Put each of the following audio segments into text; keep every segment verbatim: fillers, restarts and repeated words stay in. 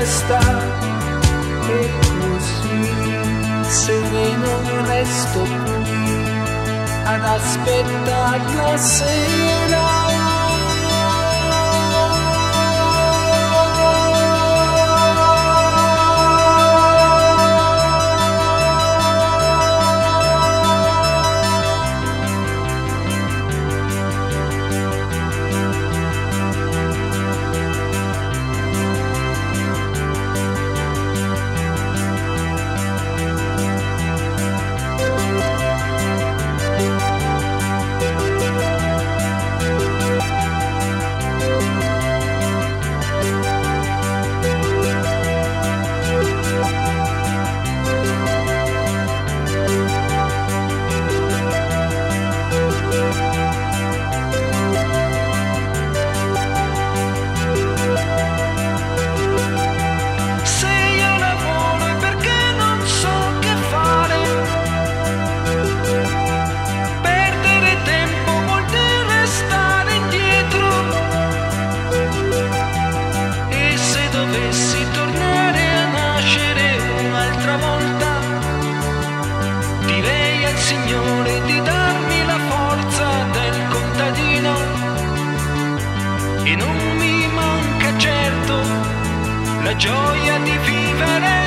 festa e così sereno resto qui ad aspettare la sera. Signore, di darmi la forza del contadino, e non mi manca certo la gioia di vivere.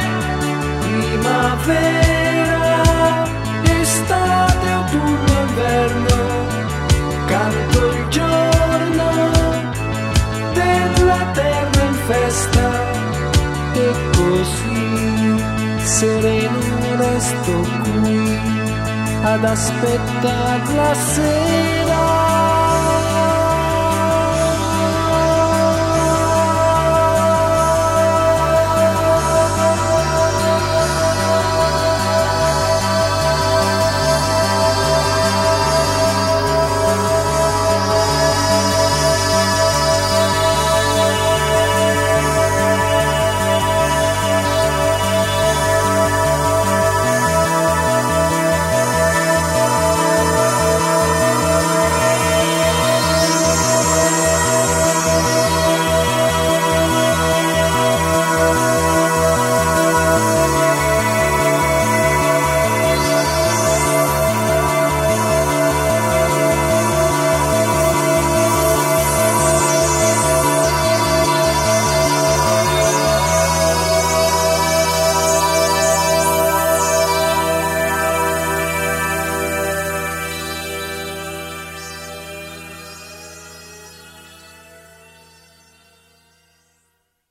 Primavera, estate, autunno, inverno, canto il giorno della terra in festa e così sereno resto qui ad aspettare la sera.